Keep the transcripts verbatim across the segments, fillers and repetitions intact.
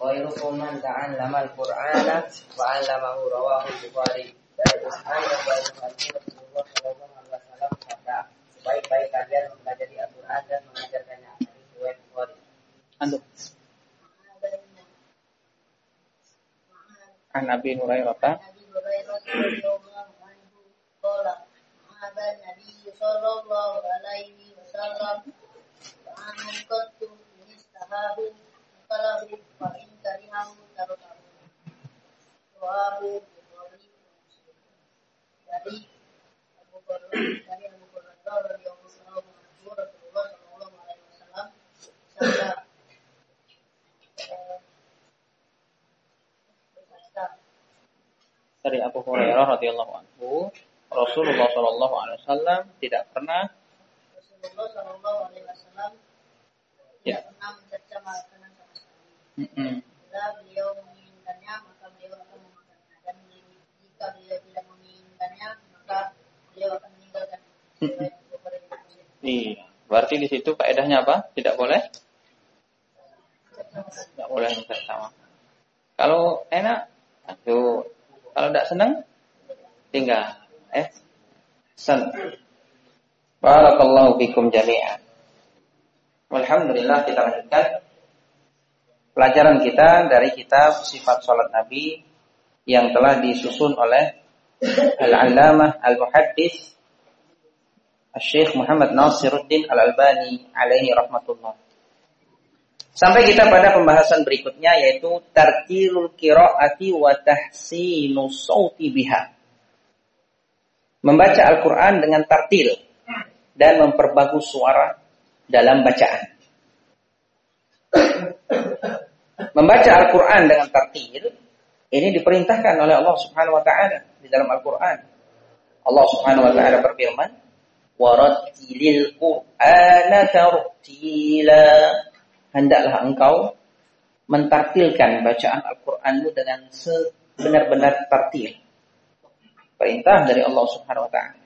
khairukum man ta'allama al-Qur'ana wa 'allamahu rawahu Bukhari. Dari Utsman radhiyallahu anhu Rasulullah sallallahu alaihi wasallam kata, sebaik-baik kalian mempelajari Al-Qur'an dan mengajarkannya. Hadis riwayat Bukhari. Antum. An Nabi Hurairah Nabi Hurairah radhiyallahu anhu qala ma'aba Nabi sallallahu alaihi wasallam aman qattu istahabu qalahu fa in karihahu tarukahu wabu dari Abu Hurairah dari Abu Hurairah radhiyallahu anhu Rasulullah sallallahu alaihi wasallam sabda dari Abu Hurairah radhiyallahu anhu, Rasulullah sallallahu alaihi wasallam tidak pernah Rasulullah sallallahu alaihi wasallam tidak pernah mencerca makanan sama sekali. Mm-hmm. Bila beliau menginginkannya, maka beliau akan memakannya, dan jika beliau tidak menginginkannya, maka beliau akan meninggalkan. Mm-hmm. Iya, berarti di situ faedahnya apa? Tidak boleh? Tidak boleh mencerca. Kalau enak, aduh. Kalau tidak senang, tinggal. Eh, sen. Barakallahu fikum jami'an. Alhamdulillah, kita lanjutkan pelajaran kita dari kitab Sifat Salat Nabi yang telah disusun oleh Al-Allamah Al-Muhaddits Asy-Syaikh Muhammad Nasiruddin Al-Albani alaihi rahmatullah. Sampai kita pada pembahasan berikutnya, yaitu tartilul qiraati wa tahsinus sauti biha. Membaca Al-Quran dengan tartil dan memperbagus suara dalam bacaan. Membaca Al-Quran dengan tartil ini diperintahkan oleh Allah Subhanahu wa taala di dalam Al-Quran. Allah Subhanahu wa taala berfirman, "Warattilil Qur'ana tartila." Hendaklah engkau mentartilkan bacaan Al-Qur'anmu dengan sebenar-benar tartil. Perintah dari Allah Subhanahu wa taala.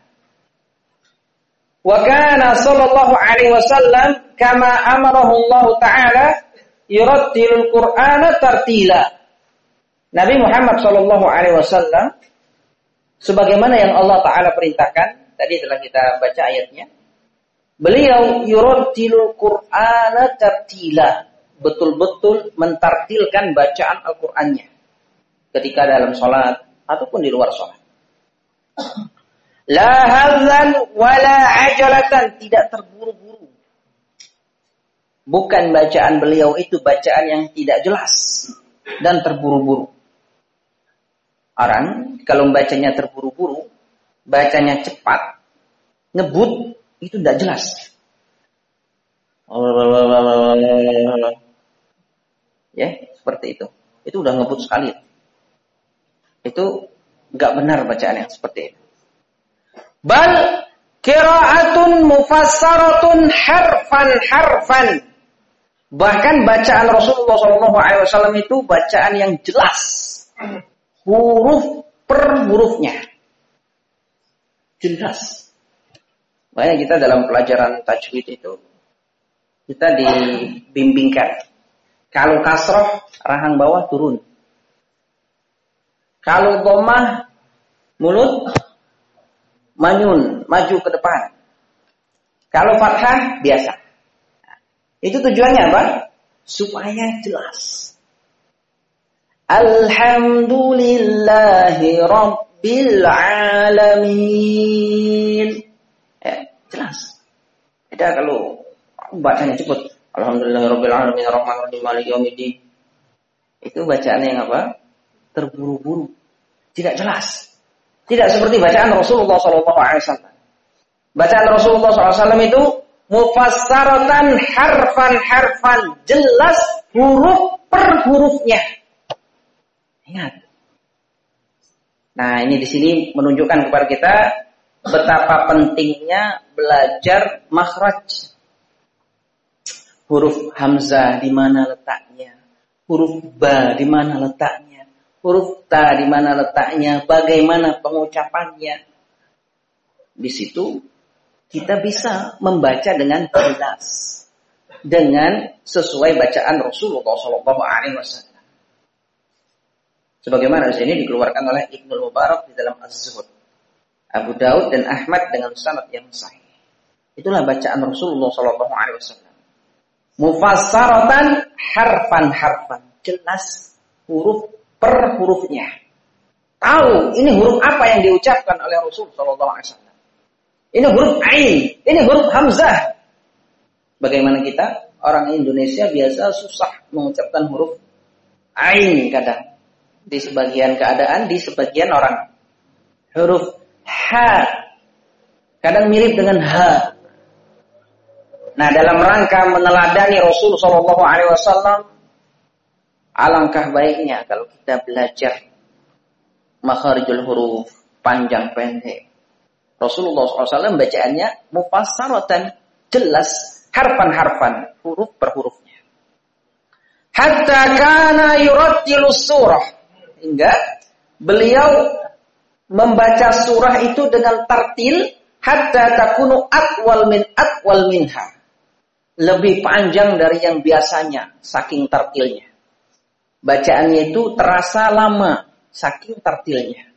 Wa kana sallallahu alaihi wasallam kama amarahu Allah taala yurattilul Qur'ana tartila. Nabi Muhammad sallallahu alaihi wasallam sebagaimana yang Allah taala perintahkan, tadi telah kita baca ayatnya. Beliau yurattilul Qur'ana tartila, betul-betul mentartilkan bacaan Al-Qur'annya ketika dalam salat ataupun di luar salat. La hadzan wala ajalatan, tidak terburu-buru. Bukan bacaan beliau itu bacaan yang tidak jelas dan terburu-buru. Orang kalau bacanya terburu-buru, bacanya cepat, ngebut, itu tidak jelas. Ya, seperti itu. Itu udah ngebut sekali. Itu enggak benar bacaan yang seperti itu. Bal qiraatun mufassaratun harfan harfan. Bahkan bacaan Rasulullah shallallahu alaihi wasallam itu bacaan yang jelas. Huruf per hurufnya. Jelas. Makanya kita dalam pelajaran tajwid itu kita dibimbingkan. Kalau kasroh rahang bawah turun. Kalau dhammah mulut manyun maju ke depan. Kalau fathah biasa. Itu tujuannya apa? Supaya jelas. Alhamdulillahi rabbil alamin. Ya, jelas. Beda kalau bacanya cepat. Alhamdulillahirabbil alamin arrahmanirrahim maliki yaumiddin. Itu bacaan yang apa? Terburu-buru. Tidak jelas. Tidak seperti bacaan Rasulullah sallallahu alaihi wasallam. Bacaan Rasulullah sallallahu alaihi wasallam itu mufassaratan harfan harfan, jelas huruf per hurufnya. Ingat. Nah, ini di sini menunjukkan kepada kita betapa pentingnya belajar makhraj. Huruf hamzah di mana letaknya? Huruf ba di mana letaknya? Huruf ta di mana letaknya? Bagaimana pengucapannya? Di situ kita bisa membaca dengan jelas, dengan sesuai bacaan Rasulullah shallallahu alaihi wasallam. Sebagaimana di sini dikeluarkan oleh Ibnu Mubarak di dalam Az-Zuhud, Abu Daud dan Ahmad dengan sanad yang sahih. Itulah bacaan Rasulullah Shallallahu Alaihi Wasallam. Mufassaratan harfan-harfan, jelas huruf per hurufnya. Tahu ini huruf apa yang diucapkan oleh Rasul Shallallahu Alaihi Wasallam. Ini huruf ain, ini huruf hamzah. Bagaimana kita orang Indonesia biasa susah mengucapkan huruf ain kadang. Di sebagian keadaan, di sebagian orang. Huruf H kadang mirip dengan H. Nah, dalam rangka meneladani Rasul Shallallahu Alaihi Wasallam, alangkah baiknya kalau kita belajar makharijul huruf, panjang pendek. Rasulullah shallallahu alaihi wasallam bacaannya mufassaratan, jelas harfan-harfan, huruf per hurufnya. Hatta kana yurattilus surah, hingga beliau membaca surah itu dengan tartil hatta takunu atwal min atwal minha, lebih panjang dari yang biasanya saking tartilnya. Bacaannya itu terasa lama saking tartilnya.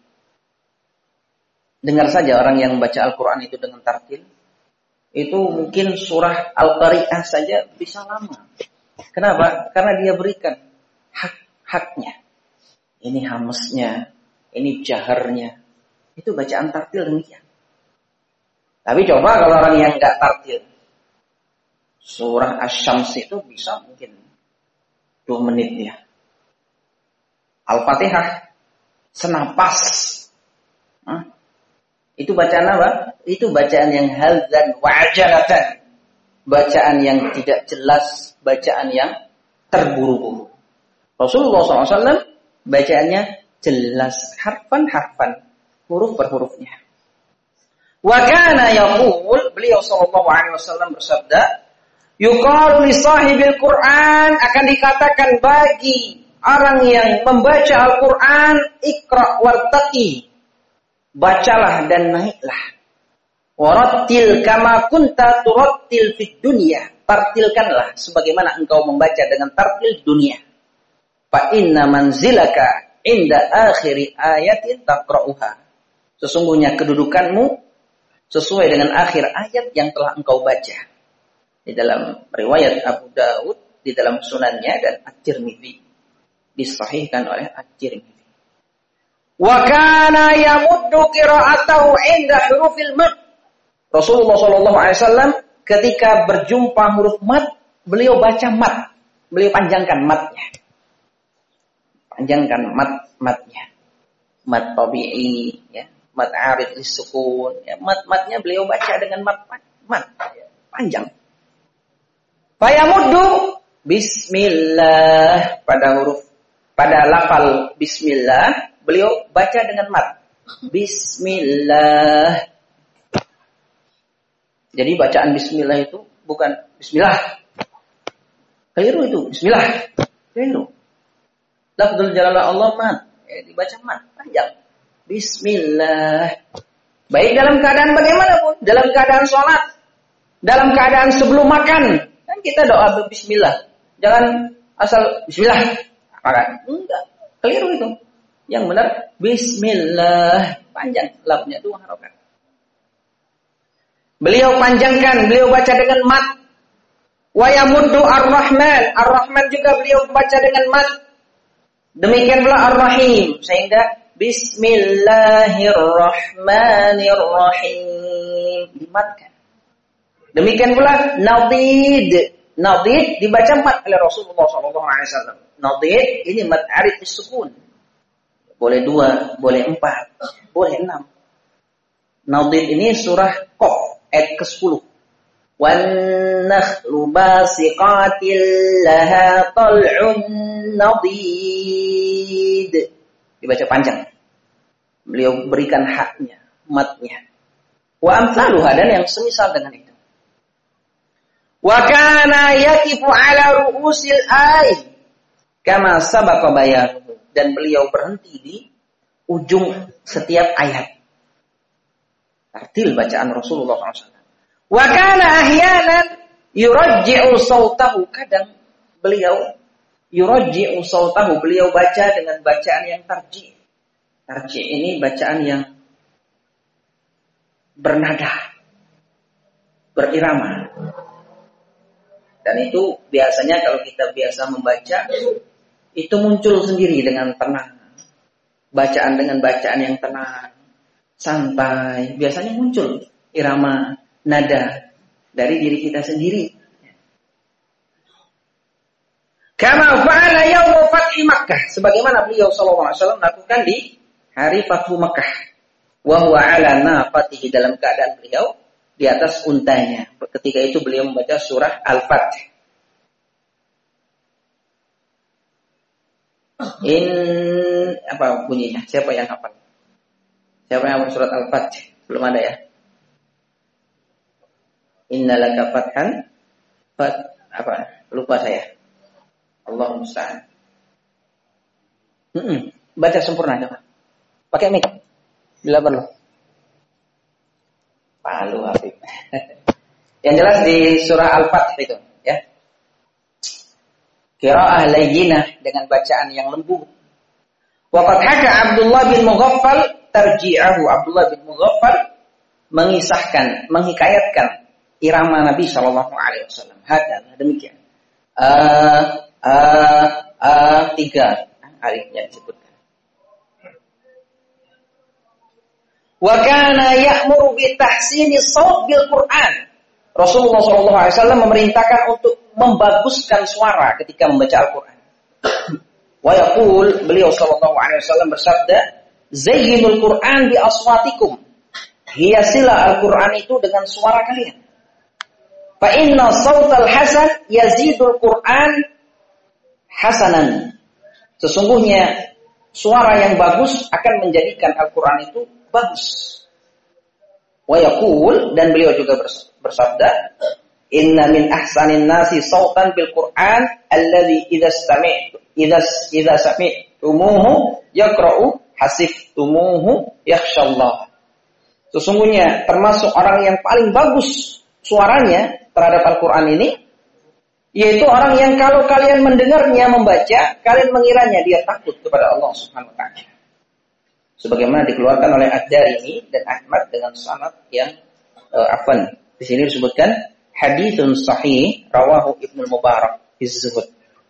Dengar saja orang yang membaca Al-Quran itu dengan tartil, itu mungkin surah Al-Qari'ah saja bisa lama. Kenapa? Karena dia berikan hak-haknya. Ini hamsnya, ini jaharnya. Itu bacaan tartil demikian. Tapi coba kalau orang yang enggak tartil, surah Asy-Syams itu bisa mungkin dua menit ya. Al-Fatihah senapas. Hah? Itu bacaan apa? Itu bacaan yang halzan wa'jalatan. Bacaan yang tidak jelas, bacaan yang terburu-buru. Rasulullah shallallahu alaihi wasallam bacaannya jelas, harfan-harfan, huruf per hurufnya. Wa kana yaqul, beliau sallallahu alaihi wasallam bersabda, yuqalu li sahibil Qur'an, akan dikatakan bagi orang yang membaca Al-Qur'an, iqra wartaqi, bacalah dan naiklah. Warattil kama kunta turattil fid dunya, tartilkanlah sebagaimana engkau membaca dengan tartil dunia. Fa inna manzilaka inda akhiri ayatin taqra'uha, sesungguhnya kedudukanmu sesuai dengan akhir ayat yang telah engkau baca. Di dalam riwayat Abu Daud, di dalam sunannya, dan At-Tirmidzi, disahihkan oleh At-Tirmidzi. Wa kana yamuddu qira'atahu 'inda hurufil mad. Rasulullah shallallahu alaihi wasallam ketika berjumpa huruf mad, beliau baca mad, beliau panjangkan madnya. Panjangkan mad madnya. Mad tabi'i ya, mad 'arid lis-sukun ya, mad-madnya beliau baca dengan mad mad ya, panjang. Fayamuddu bismillah, pada huruf pada lafal bismillah beliau baca dengan mad. Bismillah. Jadi bacaan bismillah itu bukan bismillah. Keliru itu, bismillah. Keliru. Lafzul jalalah Allah mad, ya, dibaca mad, panjang. Bismillah. Baik dalam keadaan bagaimanapun, dalam keadaan sholat, dalam keadaan sebelum makan, kan kita doa bismillah. Jangan asal bismillah. Maka enggak, keliru itu. Yang benar bismillah, panjang, lafznya dua harokat. Beliau panjangkan, beliau baca dengan mad. Wa yamuddu ar-Rahman, ar-Rahman juga beliau baca dengan mad. Demikian pula ar-Rahim, sehingga bismillahirrahmanirrahim dimadkan. Demikian pula nadid, nadid dibaca mad oleh Rasulullah shallallahu alaihi wasallam. Nadid ini mad 'arid lis-sukun. Boleh dua, boleh empat, boleh enam. Nadid ini surah Qaf ayat kesepuluh. Wan nakhlu basiqatil laha tal'un nadid. Dibaca panjang. Beliau berikan haknya, matnya. Wa amsaluha, dan yang semisal dengan itu. Wa kana yaqifu ala ru'usil ayat kama sabaqa bayanuhu, dan beliau berhenti di ujung setiap ayat. Tartil bacaan Rasulullah shallallahu alaihi wasallam. Wa kana ahyanan yurajji'u sautahu, kadang beliau yurajji'u sautahu, beliau baca dengan bacaan yang tarji'. Tarji' ini bacaan yang bernada, berirama. Dan itu biasanya kalau kita biasa membaca, itu muncul sendiri dengan tenang. Bacaan dengan bacaan yang tenang, santai, biasanya muncul irama, nada dari diri kita sendiri. Kama fa'ala yaum fathi Makkah, sebagaimana beliau sallallahu alaihi wasallam lakukan di hari Fathu Makkah. Wa huwa ala naqatihi, dalam keadaan beliau di atas untanya. Ketika itu beliau membaca surah Al-Fath. In apa bunyinya? Siapa yang hafal? Siapa yang hafal surat Al-Fath? Belum ada ya? Innalaka fathan fat apa? Lupa saya. Allahu musta'an. Mm-mm. Baca sempurna coba. Pakai mic. Bila perlu. Palu Habib. Yang jelas di surah Al-Fath itu, ya. Qiraa'ah layyinah, dengan bacaan yang lembut. Wa qad haka Abdullah bin Mughaffal tarji'ahu. Abdullah bin Mughaffal mengisahkan, menghikayatkan irama Nabi sallallahu alaihi wasallam. Haka, demikian. Uh, Uh, uh, tiga alifnya disebutkan. Wa kana ya'muru bi tahsini shaut bil Qur'an. Rasulullah sallallahu alaihi wasallam memerintahkan untuk membaguskan suara ketika membaca Al-Qur'an. Wa yaqul, beliau sallallahu alaihi wasallam bersabda, zayyinul Qur'an bi aswatikum. Hiasilah Al-Qur'an itu dengan suara kalian. Fa inna shautal hasan yazidul Qur'an hasanan. Sesungguhnya suara yang bagus akan menjadikan Al-Quran itu bagus. Wa yaqul, dan beliau juga bersabda, inna min ahsanin nasi sautan bil Quran alladhi idza sami'tu idza idza sami'tumuhu yaqra'u hasiftumuhu yakhshallah. Sesungguhnya termasuk orang yang paling bagus suaranya terhadap Al-Quran ini, yaitu orang yang kalau kalian mendengarnya membaca, kalian mengiranya dia takut kepada Allah Subhanahu wa taala. Sebagaimana dikeluarkan oleh Ad-Darimi dan Ahmad dengan sanad yang uh, afan. Di sini disebutkan haditsun sahih rawahu Ibnu Mubarak fi Zuhud.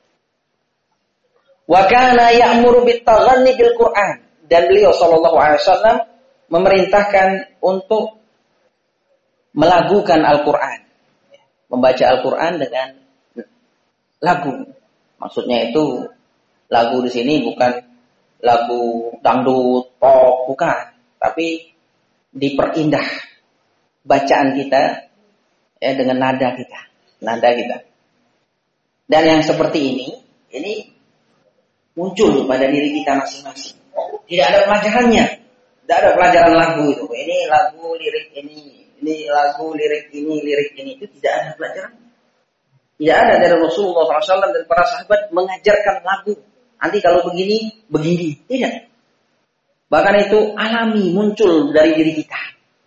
Wa kana ya'muru bit taghanni bil Qur'an, dan beliau sallallahu alaihi wasallam memerintahkan untuk melagukan Al-Qur'an. Membaca Al-Qur'an dengan lagu. Maksudnya itu lagu di sini bukan lagu dangdut, pop, bukan, tapi diperindah bacaan kita ya dengan nada kita, nada kita. Dan yang seperti ini, ini muncul pada diri kita masing-masing. Tidak ada pelajarannya, tidak ada pelajaran lagu itu. Ini lagu lirik ini, ini lagu lirik ini, lirik ini, itu tidak ada pelajaran. Tidak ada dari Rasulullah shallallahu alaihi wasallam dan para sahabat mengajarkan lagu. Nanti kalau begini, begini. Tidak. Bahkan itu alami, muncul dari diri kita.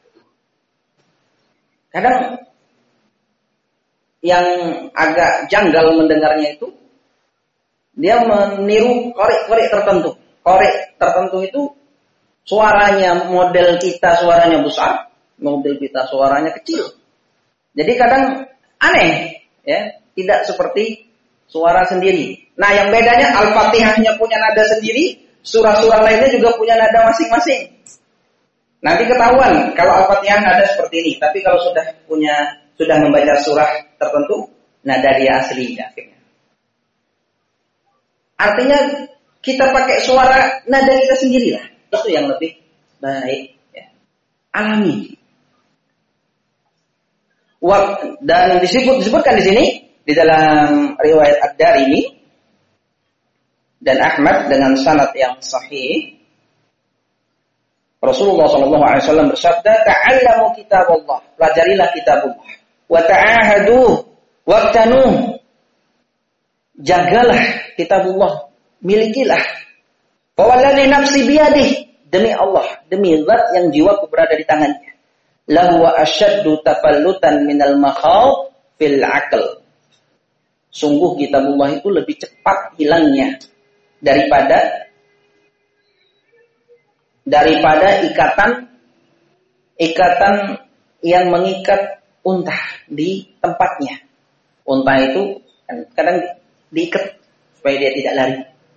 Kadang yang agak janggal mendengarnya itu, dia meniru korek-korek tertentu. Korek tertentu itu suaranya model kita suaranya besar, model kita suaranya kecil. Jadi kadang aneh, ya. Tidak seperti suara sendiri. Nah, yang bedanya Al-Fatihahnya punya nada sendiri, surah-surah lainnya juga punya nada masing-masing. Nanti ketahuan kalau Al-Fatihah nada seperti ini, tapi kalau sudah punya sudah membaca surah tertentu, nada dia asli akhirnya. Artinya kita pakai suara nada kita sendirilah. Itu yang lebih baik, ya. Alami. Dan disebut disebutkan di sini di dalam riwayat Ad-Darimi dan Ahmad dengan sanad yang sahih, Rasulullah sallallahu alaihi wasallam bersabda, "Ta'allamu kitaballah, pelajarilah kitabullah, wa ta'ahadu waqtanuh, jagalah kitabullah, milikilah. Fa wallazi nafsi biyadihi, demi Allah, demi zat yang jiwaku berada di tangannya, lahu wa asyaddu tafallutan minal makhawf fil aql." Sungguh kitabullah itu lebih cepat hilangnya daripada daripada ikatan ikatan yang mengikat unta di tempatnya. Unta itu kadang diikat supaya dia tidak lari.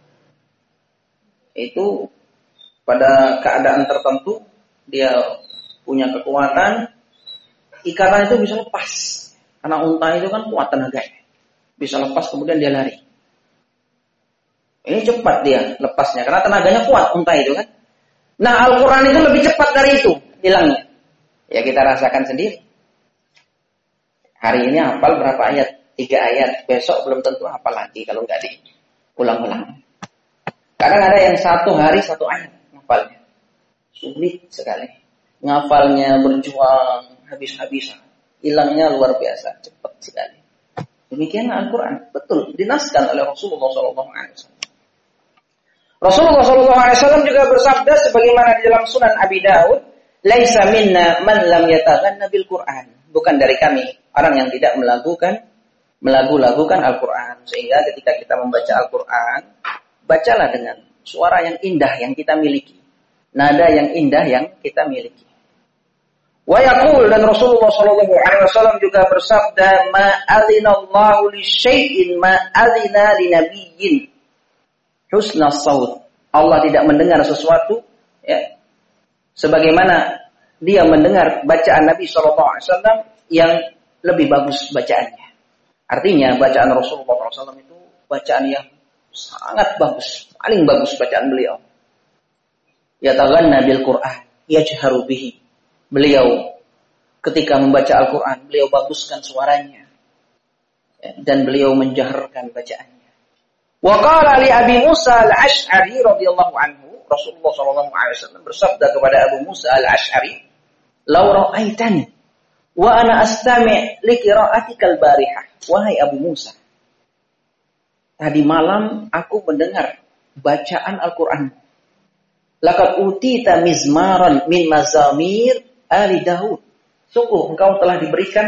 Itu pada keadaan tertentu dia punya kekuatan, ikatan itu bisa lepas. Karena unta itu kan kuat tenaganya. Bisa lepas kemudian dia lari. Ini cepat dia lepasnya karena tenaganya kuat unta itu kan. Nah, Al-Quran itu lebih cepat dari itu hilangnya. Ya kita rasakan sendiri. Hari ini hafal berapa ayat? Tiga ayat. Besok belum tentu hafal lagi kalau nggak diulang-ulang. Kadang ada yang satu hari satu ayat ngafalnya. Sulit sekali. Ngafalnya berjuang habis-habisan. Hilangnya luar biasa. Cepat sekali. Demikian Al-Quran. Betul. Dinaskan oleh Rasulullah shallallahu alaihi wasallam. Rasulullah shallallahu alaihi wasallam juga bersabda sebagaimana di dalam Sunan Abi Daud, "Laisa minna man lam yataghanna bil Qur'an." Bukan dari kami orang yang tidak melakukan melagu-lagukan Al-Qur'an. Sehingga ketika kita membaca Al-Qur'an, bacalah dengan suara yang indah yang kita miliki. Nada yang indah yang kita miliki. Wa yaqul, dan Rasulullah shallallahu alaihi wasallam juga bersabda, "Ma adzinallahu li syai'in ma adzina li nabiyyin." Husna saut. Allah tidak mendengar sesuatu ya, sebagaimana dia mendengar bacaan Nabi shallallahu alaihi wasallam yang lebih bagus bacaannya. Artinya bacaan Rasulullah shallallahu alaihi wasallam itu bacaan yang sangat bagus, paling bagus bacaan beliau. Yataghanna bil Qur'an, yajharu bihi. Beliau ketika membaca Al-Qur'an, beliau baguskan suaranya ya, dan beliau menjaharkan bacaannya. Wa qala li Abi Musa al-Asy'ari radhiyallahu anhu, Rasulullah sallallahu alaihi wasallam bersabda kepada Abu Musa al-Asy'ari, "Law ra'aitani wa ana astami' li qira'atikal barihah." Wahai Abu Musa, tadi malam aku mendengar bacaan Al-Qur'an. Laqad utita mizmaran min mazamir ali Daud. Sungguh engkau telah diberikan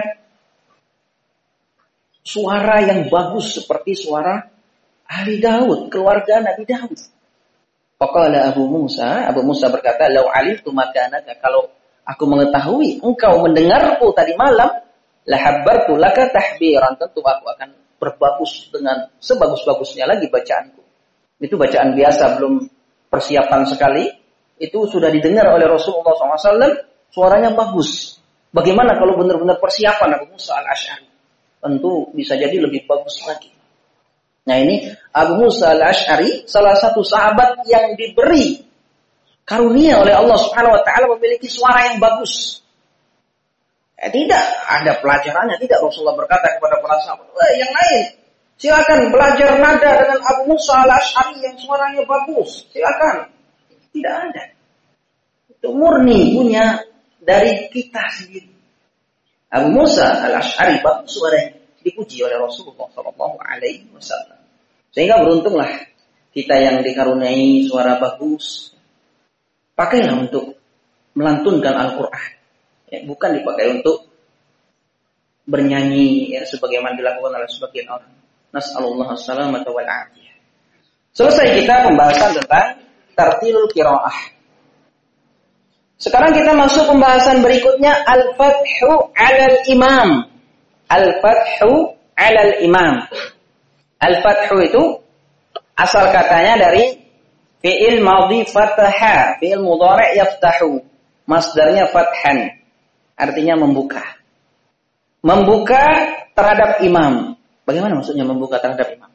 suara yang bagus seperti suara ahli Daud, keluarga Nabi Daud. Faqala Abu Musa, Abu Musa berkata, "Lau alimtu makanaka," kalau aku mengetahui engkau mendengarku tadi malam, la habbartu laka tahbiran, tentu aku akan berbagus dengan sebagus-bagusnya lagi bacaanku. Itu bacaan biasa, belum persiapan sekali. Itu sudah didengar oleh Rasulullah shallallahu alaihi wasallam, suaranya bagus. Bagaimana kalau benar-benar persiapan Abu Musa al-Asy'ari? Tentu bisa jadi lebih bagus lagi. Nah ini Abu Musa al-Asy'ari salah satu sahabat yang diberi karunia oleh Allah Subhanahu wa taala memiliki suara yang bagus. Eh, tidak ada pelajarannya, tidak. Rasulullah berkata kepada para sahabat, "Eh, yang lain silakan belajar nada dengan Abu Musa al-Asy'ari yang suaranya bagus. Silakan." Tidak ada. Itu murni punya dari kita sendiri. Abu Musa al-Asy'ari bagus suaranya, dipuji oleh Rasulullah shallallahu alaihi wasallam. Sehingga beruntunglah kita yang dikaruniai suara bagus. Pakailah untuk melantunkan Al-Quran. Ya, bukan dipakai untuk bernyanyi ya, sebagaimana dilakukan oleh sebagian orang. Nas'alullah as-salamata wal afiyah. Selesai kita pembahasan tentang tartilul qiraah. Sekarang kita masuk pembahasan berikutnya, al-fathu 'alal imam. Al-fathu 'alal imam. Al-fathu itu asal katanya dari fi'il madhi fataha, fi'il mudhari' yaftahu. Masdarnya fathan. Artinya membuka. Membuka terhadap imam. Bagaimana maksudnya membuka terhadap imam?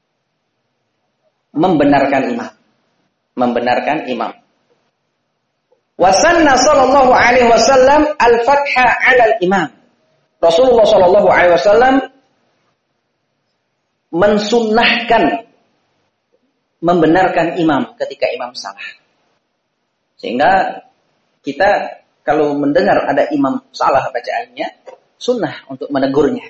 Membenarkan imam. Membenarkan imam. Wasanna sallallahu alaihi wasallam al-fatha 'alal imam. Rasulullah sallallahu alaihi wasallam mensunnahkan membenarkan imam ketika imam salah. Sehingga kita kalau mendengar ada imam salah bacaannya, sunnah untuk menegurnya.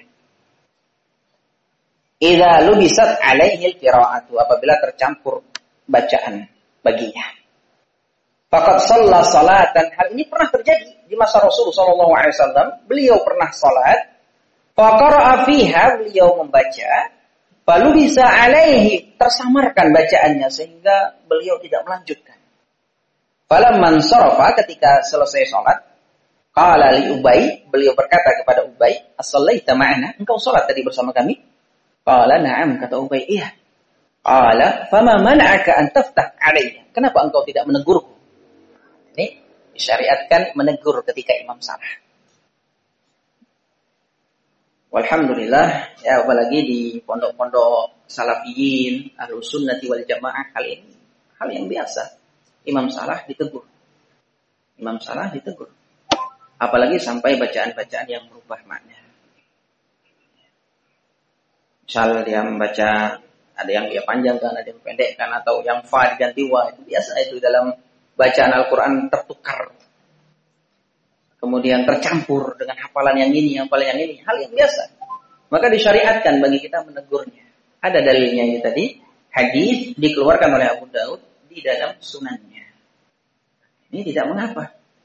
Idza lubisat alaihi al-qira'atu, apabila tercampur bacaan baginya. Faqad shalla salatan, hal ini pernah terjadi di masa Rasulullah sallallahu alaihi wasallam. Beliau pernah salat, fa qara'a fiha, beliau membaca Lalu bisa alaihi, tersamarkan bacaannya sehingga beliau tidak melanjutkan. Falamman sarafa, ketika selesai salat, qala li Ubay, beliau berkata kepada Ubay, "As-shallaita ma'ana?" Engkau salat tadi bersama kami? Qala na'am, kata Ubay, iya. Qala fama mana'aka an taftah alayya? Kenapa engkau tidak menegurku? Ini disyariatkan menegur ketika imam salah. Walhamdulillah, ya apalagi di pondok-pondok salafiyin, ahlus sunnati wal jamaah, hal ini hal yang biasa. Imam salah ditegur. Imam salah ditegur. Apalagi sampai bacaan-bacaan yang merubah makna. Misal dia membaca, ada yang dia panjangkan, ada yang pendekkan, atau yang fa diganti wa, itu biasa itu dalam bacaan Al-Quran tertukar. Kemudian tercampur dengan hafalan yang ini, hafalan yang ini. Hal yang biasa. Maka disyariatkan bagi kita menegurnya. Ada dalilnya ini tadi. Hadis dikeluarkan oleh Abu Daud di dalam sunannya. Ini tidak mengapa.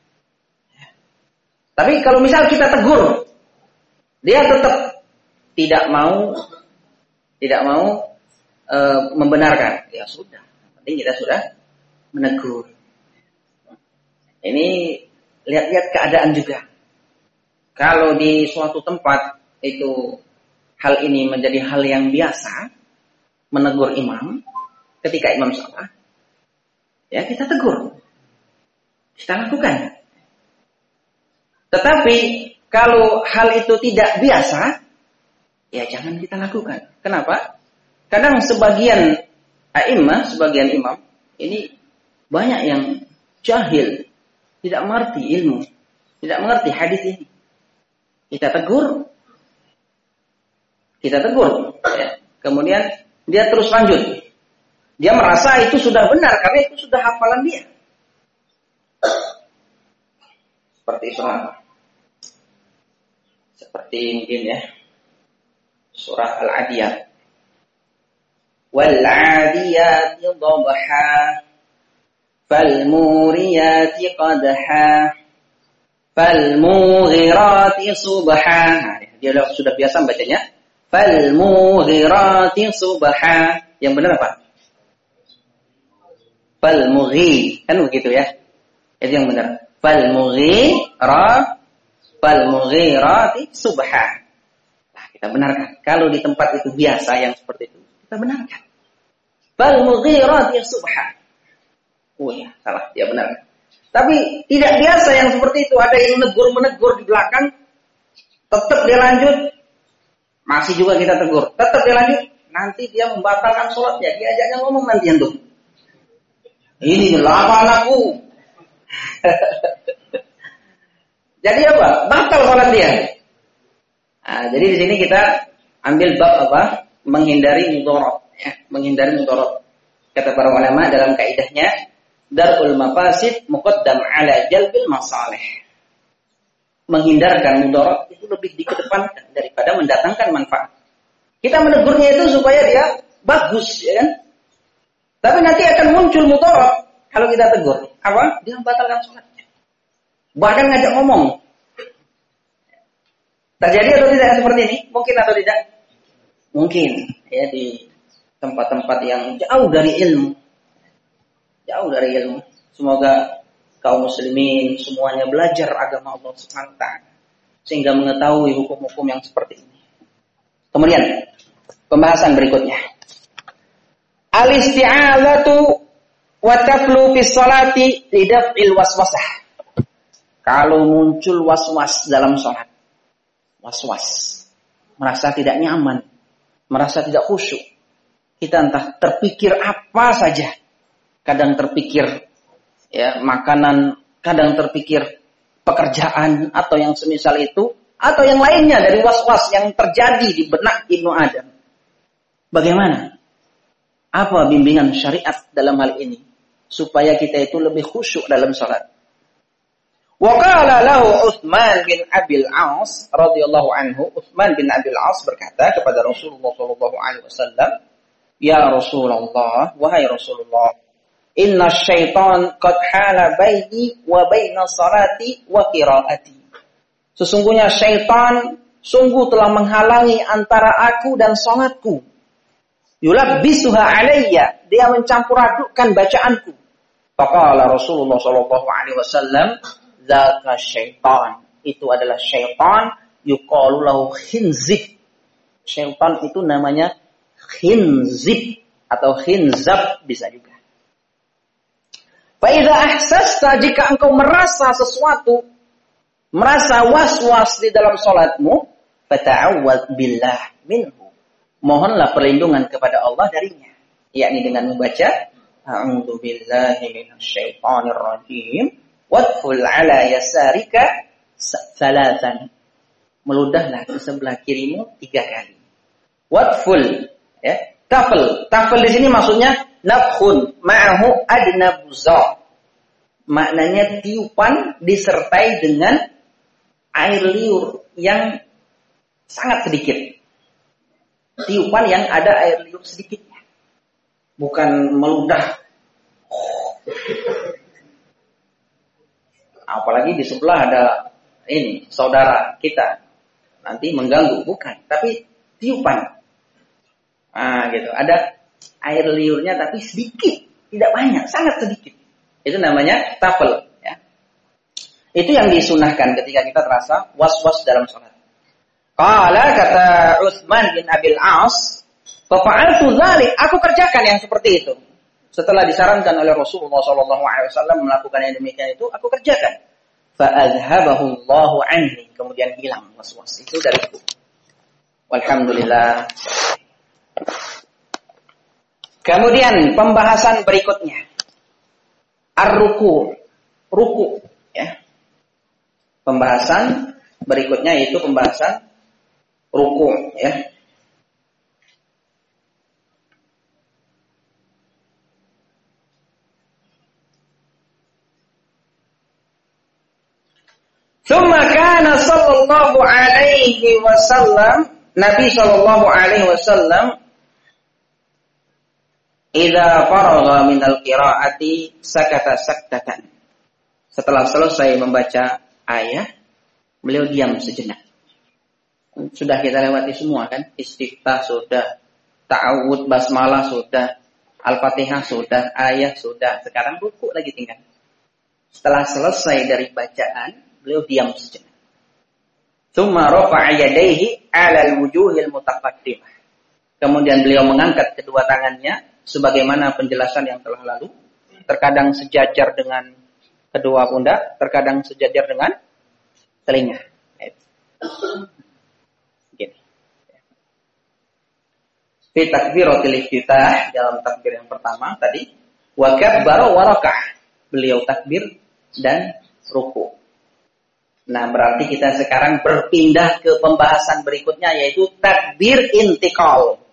Tapi kalau misal kita tegur, dia tetap tidak mau, tidak mau e, membenarkan. Ya sudah. Penting kita sudah menegur. Ini lihat-lihat keadaan juga. Kalau di suatu tempat itu hal ini menjadi hal yang biasa, menegur imam ketika imam salah, ya kita tegur, kita lakukan. Tetapi kalau hal itu tidak biasa, ya jangan kita lakukan. Kenapa? Kadang sebagian a'immah, sebagian imam ini banyak yang jahil, tidak mengerti ilmu, tidak mengerti hadis ini. Kita tegur, kita tegur. Ya. Kemudian dia terus lanjut. Dia merasa itu sudah benar karena itu sudah hafalan dia. Seperti surah, seperti mungkin ya surah Al-Adiyat. Wal-'adiyati dhabha. Falmuriyati qadha, falmughirati subha. Nah, dia sudah biasa bacanya. Falmughirati subha. Yang benar apa? Falmughi, kan begitu ya? Itu yang benar. Falmughira, falmughirati subha. Nah, kita benarkan. Kalau di tempat itu biasa yang seperti itu, kita benarkan. Falmughirati subha. Oh ya, salah, dia benar. Tapi tidak biasa yang seperti itu. Ada yang menegur-menegur di belakang, tetap dia lanjut, masih juga kita tegur. Tetap dia lanjut, nanti dia membatalkan sholatnya. Dia ajaknya ngomong nanti antum. Ini lama anakku. Jadi apa? Batal sholat dia. Nah, jadi di sini kita ambil bab apa? Menghindari mudharat. Ya, menghindari mudharat. Kata para ulama dalam kaidahnya, darul mafasid muqaddam ala jalbil masalih. Menghindarkan mudarat itu lebih dikedepankan daripada mendatangkan manfaat. Kita menegurnya itu supaya dia bagus, ya kan? Tapi nanti akan muncul mudarat kalau kita tegur. Apa? Dia membatalkan sholatnya. Bahkan ngajak ngomong. Terjadi atau tidak seperti ini? Mungkin atau tidak? Mungkin. Ya, di tempat-tempat yang jauh dari ilmu. Jauh dari ilmu. Semoga kaum muslimin semuanya belajar agama Allah Subhanahu wa taala sehingga mengetahui hukum-hukum yang seperti ini. Kemudian pembahasan berikutnya. Al-isti'adzatu wa taflu fi sholati lidaf'il waswasah. Kalau muncul waswas dalam salat. Was-was. Merasa tidak nyaman, merasa tidak khusyuk. Kita entah terpikir apa saja. Kadang terpikir ya makanan, kadang terpikir pekerjaan atau yang semisal itu, atau yang lainnya dari was-was yang terjadi di benak Ibnu Adam. Bagaimana? Apa bimbingan syariat dalam hal ini supaya kita itu lebih khusyuk dalam salat? Wa qala lahu Utsman bin Abil As radhiyallahu anhu, Utsman bin Abil As berkata kepada Rasulullah sallallahu alaihi wasallam, "Ya Rasulullah, wahai Rasulullah, inna syaitan qad hala baini wa baina salati wa qiraati." Sesungguhnya syaitan sungguh telah menghalangi antara aku dan salatku. Yulabbisuha alayya, dia mencampur adukkan bacaanku. Faqala Rasulullah sallallahu alaihi wasallam, "Dzaka syaitan." Itu adalah syaitan, yuqalu lahu khinzib. Syaitan itu namanya khinzib atau khinzab bisa juga. Fa idza ahsasta, jika engkau merasa sesuatu, merasa was-was di dalam salatmu, fata'awwadz billah minhu. Mohonlah perlindungan kepada Allah darinya, yakni dengan membaca a'udzu billahi minasyaitonir rajim wadkhul ala yasarika salatan. Meludahlah ke sebelah kirimu tiga kali. Wadkhul, ya. Tafel, tafel di sini maksudnya nafkhun ma'ahu adna buza. Maknanya tiupan disertai dengan air liur yang sangat sedikit. Tiupan yang ada air liur sedikitnya. Bukan meludah. Apalagi di sebelah ada ini, saudara kita. Nanti mengganggu. Bukan. Tapi tiupan. Nah, gitu. Ada air liurnya tapi sedikit. Tidak banyak. Sangat sedikit. Itu namanya tafel. Ya. Itu yang disunahkan ketika kita terasa was-was dalam sholat. Qala, kata Utsman bin Abil As, fa'altu dzalik, aku kerjakan yang seperti itu. Setelah disarankan oleh Rasulullah sallallahu alaihi wasallam melakukan yang demikian itu, aku kerjakan. Fa azhabahu Allahu anni, kemudian hilang was-was itu dariku. Walhamdulillah. Kemudian pembahasan berikutnya. Ar-ruku, ruku, ya. Pembahasan berikutnya yaitu pembahasan ruku, ya. Tsumma kana sallallahu alaihi wasallam, Nabi sallallahu alaihi wasallam idza faragha minal qiraati sakata saktatan. Setelah selesai membaca ayat, beliau diam sejenak. Sudah kita lewati semua kan? Istiftah sudah, ta'awud basmalah sudah, Al-Fatihah sudah, ayat sudah. Sekarang ruku lagi tinggal. Setelah selesai dari bacaan, beliau diam sejenak. Tsumma rafa'a yadayhi 'ala al-wujuhil mutaqaddimah. Kemudian beliau mengangkat kedua tangannya sebagaimana penjelasan yang telah lalu. Terkadang sejajar dengan kedua pundak, terkadang sejajar dengan telinga. Gini. Fi takbiratul iftitah, dalam takbir yang pertama tadi, wa kabbara wa raka'ah. Beliau takbir dan ruku. Nah, berarti kita sekarang berpindah ke pembahasan berikutnya yaitu takbir intiqal.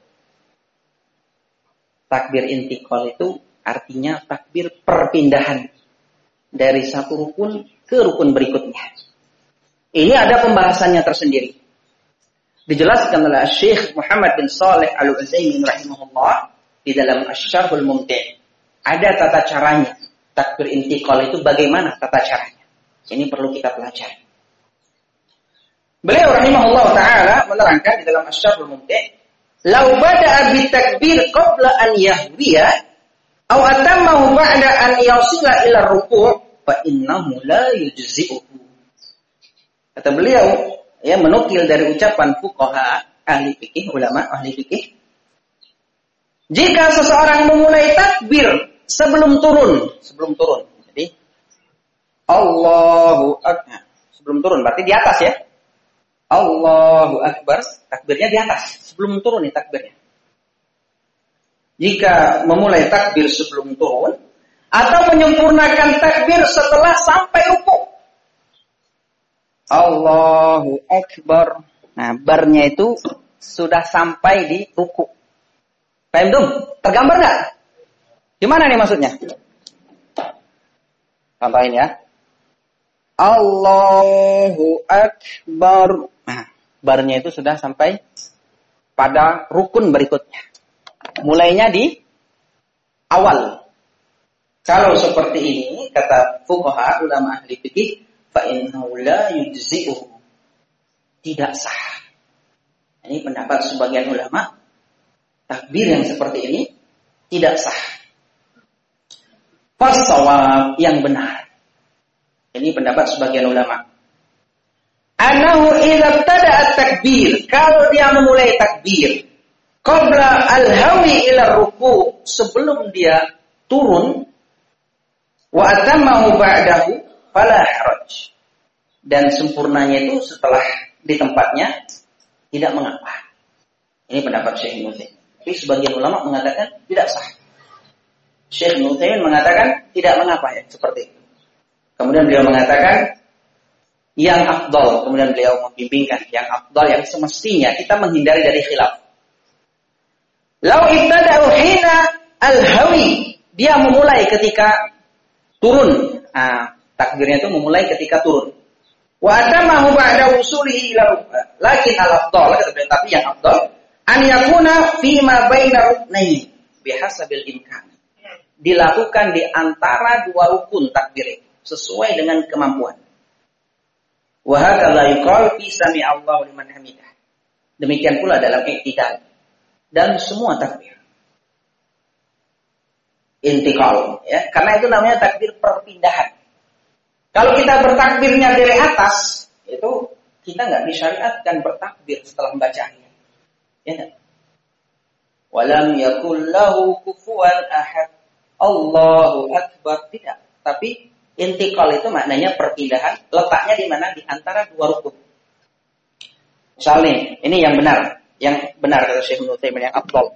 Takbir intiqal itu artinya takbir perpindahan dari satu rukun ke rukun berikutnya. Ini ada pembahasannya tersendiri. Dijelaskan oleh Syekh Muhammad bin Shalih Al-Utsaimin rahimahullah di dalam Asy-Syarhul Mumti'. Ada tata caranya. Takbir intiqal itu bagaimana tata caranya? Ini perlu kita pelajari. Beliau rahimahullah ta'ala menerangkan di dalam Asy-Syarhul Mumti', "Lau bada'a bitakbir qabla an yahwiya aw atammahu ba'da an yasila ila ruku' fa innahu la yujzi'uhu." Kata beliau, ya, menukil dari ucapan fuqaha ahli fikih, ulama ahli fikih, jika seseorang memulai takbir sebelum turun, sebelum turun. Jadi Allahu Akbar. Sebelum turun berarti di atas ya. Allahu Akbar, takbirnya di atas. Sebelum turun nih takbirnya. Jika memulai takbir sebelum turun atau menyempurnakan takbir setelah sampai rukuk. Allahu Akbar. Nah, barnya itu sudah sampai di rukuk. Paham dong? Tergambar nggak? Gimana nih maksudnya? Contohin ya. Allahu Akbar. Nah, barnya itu sudah sampai pada rukun berikutnya. Mulainya di awal. Kalau seperti ini, kata fuqaha ulama ahli fikih, fa innahu la yujzi'uhu. Tidak sah. Ini pendapat sebagian ulama. takbir yang seperti ini tidak sah. Fasawab yang benar. Ini pendapat sebagian ulama. Anahu idza ibtada'a takbir, kalau dia memulai takbir qabla al-hawi ila ruku, sebelum dia turun, wa atammahu ba'dahu fala haraj. Dan sempurnanya itu setelah di tempatnya tidak mengapa. Ini pendapat Syekh Nuzaimin. Tapi sebagian ulama mengatakan tidak sah. Syekh Nuzaimin mengatakan tidak mengapa ya seperti itu. Kemudian beliau mengatakan yang afdal, kemudian beliau membimbingkan yang afdal, yang semestinya kita menghindari dari khilaf. Lau ibtada'u hina al-hawi, dia memulai ketika turun. Nah, takbirnya itu memulai ketika turun. Wa atamahu ba'da usulihi ila rukbah. Lakin al-afdal, tapi yang afdal an yakuna fi ma baina ruknaini bihasabil imkan. Dilakukan di antara dua rukun takbir sesuai dengan kemampuan. Wa hakadha yuqal fi sami Allahu liman hamidah. Demikian pula dalam i'tidal dan semua takbir. Intikal, ya, karena itu namanya takbir perpindahan. Kalau kita bertakbirnya dari atas, itu kita nggak disyariatkan bertakbir setelah membaca ayat. Ya kan? Walam yakul lahu kufuwan ahad. Allahu akbar, tidak. Tapi intikal itu maknanya perpindahan, letaknya di mana? Di antara dua rukun. Misalnya, ini yang benar, yang benar kata Syekh Nuzaimin, yang afdal.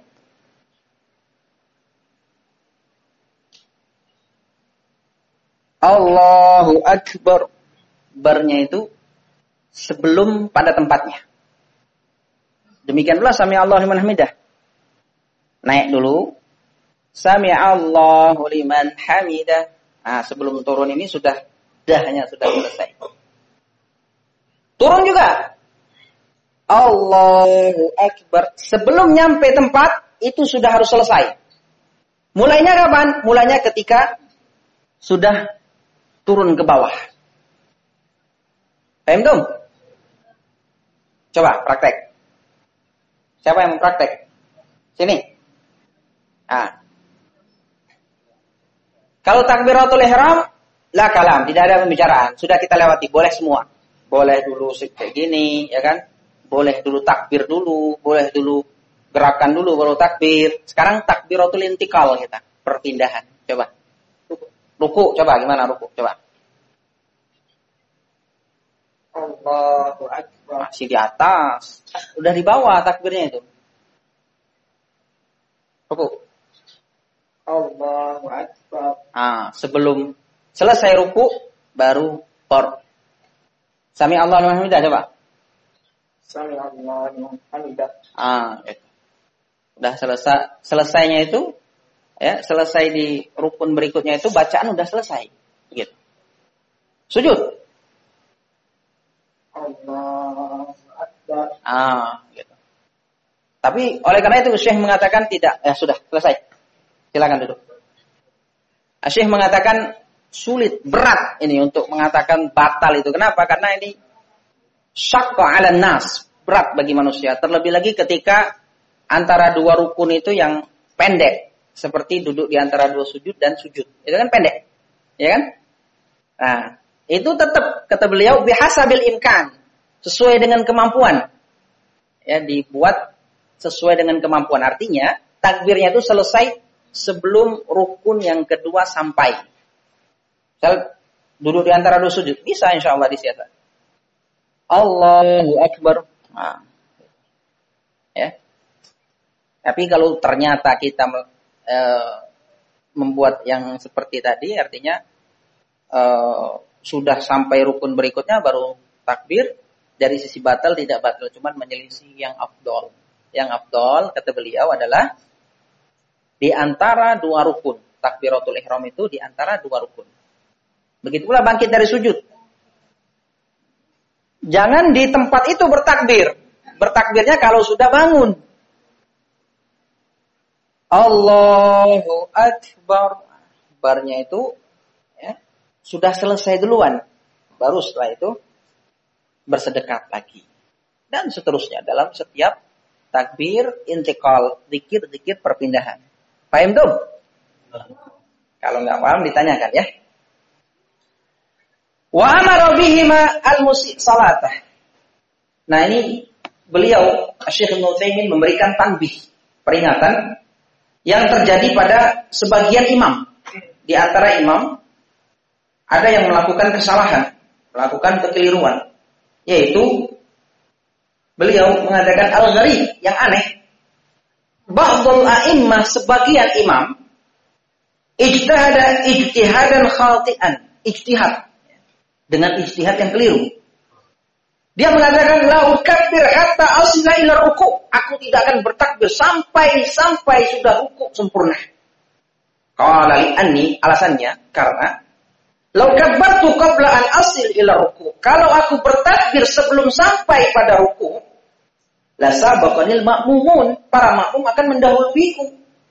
Allahu akbar, barnya itu sebelum pada tempatnya. Demikian pula sami Allahu liman hamidah. Naik dulu. Sami Allahu liman hamidah. Nah, sebelum turun ini sudah dahnya sudah selesai. Turun juga. Allahu akbar. Sebelum nyampe tempat itu sudah harus selesai. Mulainya kapan? Mulainya ketika sudah turun ke bawah. Paham dong? Coba praktek. Siapa yang mau praktek? Sini. Nah. Kalau takbiratul ihram, la kalam, tidak ada pembicaraan. Sudah kita lewati, boleh semua. Boleh dulu kayak gini, ya kan? Boleh dulu takbir dulu, boleh dulu gerakan dulu baru takbir. Sekarang takbiratul intikal kita, perpindahan. Coba. Ruku, coba gimana ruku? Coba. Allahu akbar. Masih di atas. Udah di bawah takbirnya itu. Ruku. Allahu akbar. Ah, sebelum selesai ruku baru qor. Sami Allahu liman hamidah, coba. Sami Allahu liman hamidah. Ah, itu. Udah selesai, selesainya itu ya, selesai di rukun berikutnya itu bacaan udah selesai. Gitu. Sujud. Allahu akbar. Ah, gitu. Tapi oleh karena itu Syekh mengatakan tidak, ya sudah selesai. Silakan duduk. Syekh mengatakan sulit, berat ini untuk mengatakan batal itu. Kenapa? Karena ini syaqqa 'alan nas, berat bagi manusia. Terlebih lagi ketika antara dua rukun itu yang pendek, seperti duduk di antara dua sujud dan sujud. Itu kan pendek. Ya kan? Nah, itu tetap kata beliau bihasabil imkan, sesuai dengan kemampuan. Ya, dibuat sesuai dengan kemampuan. Artinya, takbirnya itu selesai sebelum rukun yang kedua sampai. Misal duduk di antara dua sujud, bisa insyaallah disiasa. Allahu akbar. Nah. Ya. Tapi kalau ternyata kita e, membuat yang seperti tadi, artinya e, sudah sampai rukun berikutnya baru takbir, dari sisi batal tidak batal, cuman menyelisih yang afdol. Yang afdol kata beliau adalah di antara dua rukun. Takbiratul ihram itu di antara dua rukun. Begitu pula bangkit dari sujud. Jangan di tempat itu bertakbir. Bertakbirnya kalau sudah bangun. Allahu akbar. Barnya itu ya, sudah selesai duluan. Baru setelah itu bersedekap lagi. Dan seterusnya dalam setiap takbir, intiqal, zikir-zikir perpindahan. Paham tuh? Kalau nggak paham ditanyakan ya. Wa amara bihima al-musi' salatah. Nah ini beliau Syekh Ibnu Utsaimin memberikan tanbih, peringatan yang terjadi pada sebagian imam. Di antara imam ada yang melakukan kesalahan, melakukan kekeliruan, yaitu beliau mengadakan al-gharib yang aneh. Ba'dul a'immah, sebagian imam, ijtihada ijtihadan khati'an, ijtihad dengan ijtihad yang keliru. Dia mengatakan la ukabbir hatta asila ila ruku'. Aku tidak akan bertakbir sampai sampai sudah ruku' sempurna. Qala li anni, alasannya karena law kabbartu qabla an asil ila ruku'. Kalau aku bertakbir sebelum sampai pada ruku', la sabaqanil ma'mumun, para makmum akan mendahuluiku.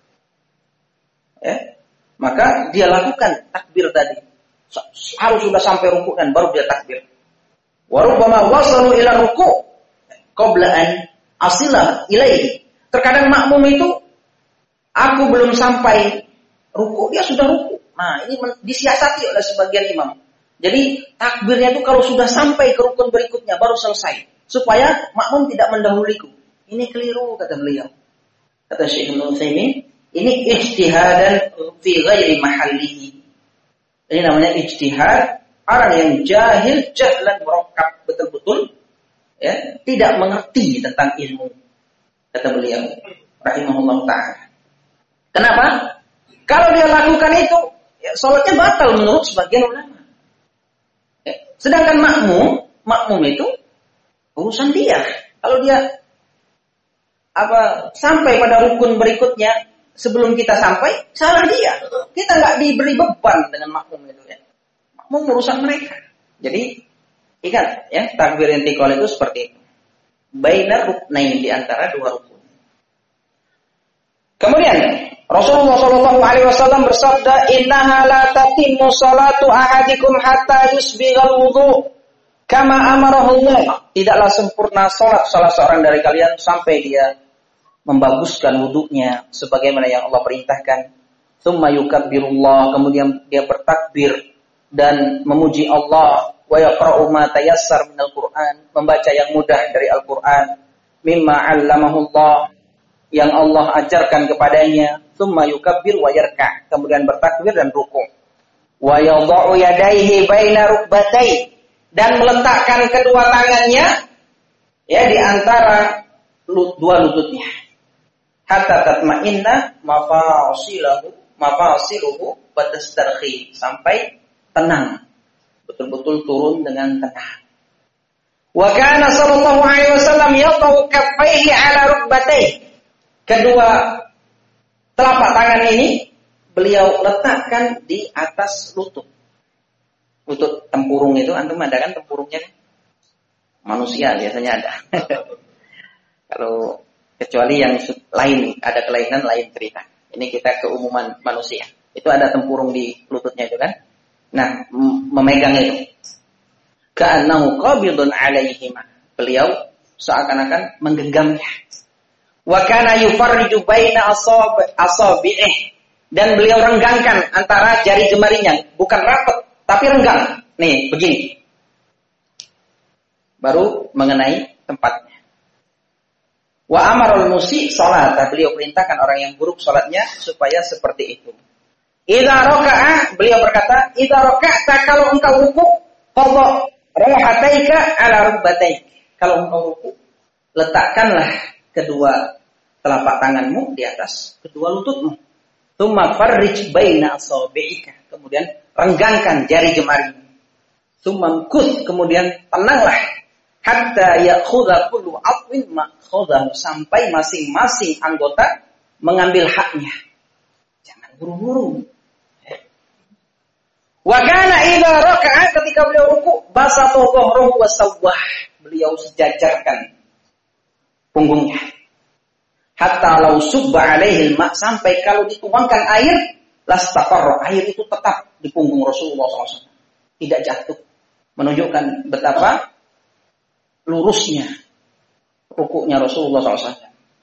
Ya. Maka dia lakukan takbir tadi. Harus sudah sampai ruku' dan baru dia takbir. Wa rubbama wasalu ila ruku' qabla an asila ilaihi. Terkadang makmum itu aku belum sampai ruku', dia sudah ruku'. Nah, ini disiasati oleh sebagian imam. Jadi takbirnya itu kalau sudah sampai ke rukun berikutnya baru selesai, supaya makmum tidak mendahuluiku. Ini keliru kata beliau. Kata Syekh Ibnu Utsaimin, ini ijtihadan fi ghairi mahallihi. Ini namanya ijtihad orang yang jahil, jahlan murakkab, betul-betul ya, tidak mengerti tentang ilmu. Kata beliau rahimahullah ta'ala. Kenapa? Kalau dia lakukan itu, ya, sholatnya batal menurut sebagian ulama. Ya, sedangkan makmum, makmum itu urusan dia. Kalau dia apa sampai pada rukun berikutnya sebelum kita sampai, salah dia. Kita nggak diberi beban dengan makmum itu ya. Makmum urusan mereka. Jadi ingat ya, takbir intiqal itu seperti itu. Bainar ruknain, di antara dua rukun. Kemudian Rasulullah Shallallahu Alaihi Wasallam bersabda, Innaha la tatimmu salatu ahadikum hatta yusbighal wudu kama amarahullah. Tidaklah sempurna salat salah seorang dari kalian sampai dia membaguskan wudunya sebagaimana yang Allah perintahkan. Tsumma yukabbirullah, kemudian dia bertakbir dan memuji Allah. Wa yaqra'u ma tayassar minal Qur'an, membaca yang mudah dari Al-Qur'an. Mimma 'allamahullah, yang Allah ajarkan kepadanya. Tsumma yukabbir wa yarka', kemudian bertakbir dan rukuk. Wa yadha'u yadayhi baina rukbatayhi, dan meletakkan kedua tangannya ya di antara dua lututnya. Hatta tatma'inna mafasilahu mafasiluhu wa tastarhi, sampai tenang, betul-betul turun dengan tenang. Wa kana sallallahu alaihi wasallam yadau kaffaihi ala rukbatayhi, kedua telapak tangan ini beliau letakkan di atas lutut. Lutut tempurung itu, antum ada kan tempurungnya? Manusia biasanya ada. Kalau kecuali yang lain, ada kelainan lain cerita. Ini kita keumuman manusia. Itu ada tempurung di lututnya itu kan? Nah, memegang itu. Ka'annahu qabidun 'alaihima. Beliau seakan-akan menggenggamnya. Wa kana yufarriju baina asabi'ih, dan beliau renggangkan antara jari jemarinya, bukan rapat tapi renggang. Nih, begini. Baru mengenai tempatnya. Wa amarul musi' salat, beliau perintahkan orang yang buruk salatnya supaya seperti itu. Idza raka'a, beliau berkata, idza raka'ta, kalau engkau ruku', qadha rahataika ala rukbataik. Kalau engkau ruku', letakkanlah kedua telapak tanganmu di atas kedua lututmu. Tsumma farrij baina asabi'ika, kemudian renggangkan jari jemarimu. Tsumma kus, kemudian tenanglah. Hatta ya'khudha kullu 'adwin ma khadha, sampai masing-masing anggota mengambil haknya. Jangan buru-buru. Wa kana idza raka'a, ketika beliau ruku', basata dhahrahu wa sawwah, beliau sejajarkan punggungnya. Hatta law subba alaihi al-ma', sampai kalau dituangkan air, lastaqarra, air itu tetap di punggung Rasulullah shallallahu alaihi wasallam, tidak jatuh. Menunjukkan betapa lurusnya rukuknya Rasulullah shallallahu alaihi wasallam.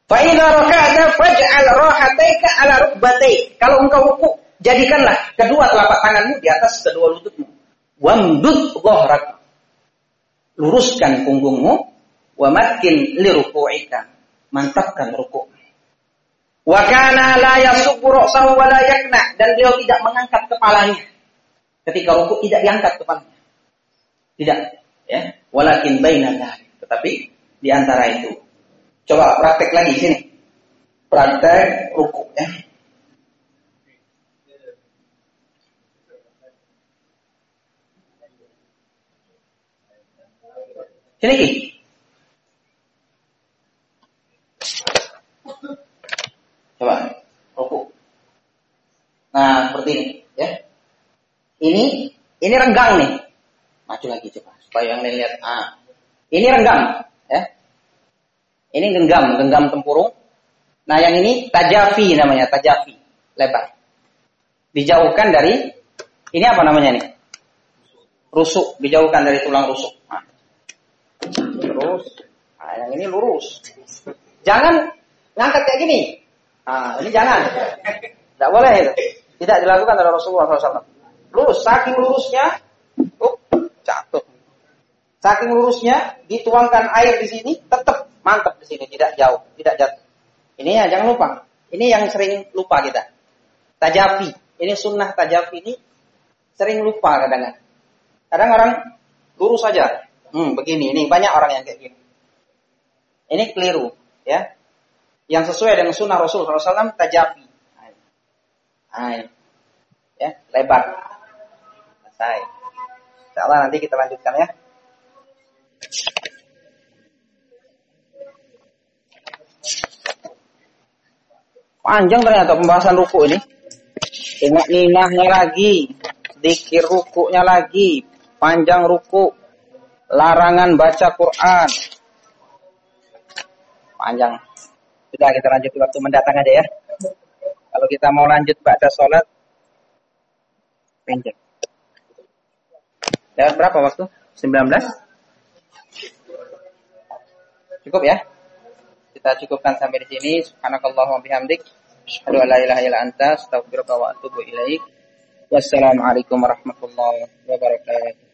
Fa idza raka'ta faj'al rahataika 'ala rukbataik. Kalau engkau rukuk, jadikanlah kedua telapak tanganmu di atas kedua lututmu. Wamdud dhahrak. Luruskan punggungmu, wa makkin li ruku'ika. Mantapkan rukuk. Wa kana la yasubbu ra'sahu wa la yakna, dan beliau tidak mengangkat kepalanya. Ketika rukuk tidak diangkat kepalanya. Tidak, ya. Walakin baina dzalik. Tetapi di antara itu. Coba praktek lagi sini. Praktek rukuk ya. Sini Ki. Coba rukuk. Nah, seperti ini ya. Ini ini renggang nih. Maju lagi coba supaya yang lain lihat. Ah. Ini renggang ya. Ini genggam, genggam tempurung. Nah, yang ini tajafi namanya, tajafi, lebar. Dijauhkan dari ini apa namanya nih? Rusuk, dijauhkan dari tulang rusuk. Nah. Terus, nah, yang ini lurus. Jangan ngangkat kayak gini. Nah, ini jangan. Tidak boleh itu. Tidak dilakukan oleh Rasulullah shallallahu alaihi wasallam. Lurus, saking lurusnya, uh, jatuh. Saking lurusnya, dituangkan air di sini, tetap mantap di sini, tidak jauh, tidak jatuh. Ini ya, jangan lupa. Ini yang sering lupa kita. Tajafi. Ini sunnah tajafi ini sering lupa kadang-kadang. Kadang orang lurus saja. Hmm, begini. Ini banyak orang yang kayak gini. Ini keliru, ya. Yang sesuai dengan sunnah Rasul shallallahu alaihi wasallam tajafi. Hai. Ya, lebar. Selesai. Insyaallah nanti kita lanjutkan ya. Panjang ternyata pembahasan ruku ini. Tengok ninahnya lagi, zikir rukuknya lagi, panjang ruku, larangan baca Quran. Panjang. Sudah kita lanjut waktu mendatang aja ya. Kalau kita mau lanjut baca sholat, panjang. Lewat berapa waktu? sembilan belas? Cukup ya? Kita cukupkan sampai di sini. Subhanakallahumma bihamdik, asyhadu an la ilaha illa anta, astaghfiruka wa atubu ilaik. Wassalamualaikum warahmatullahi wabarakatuh.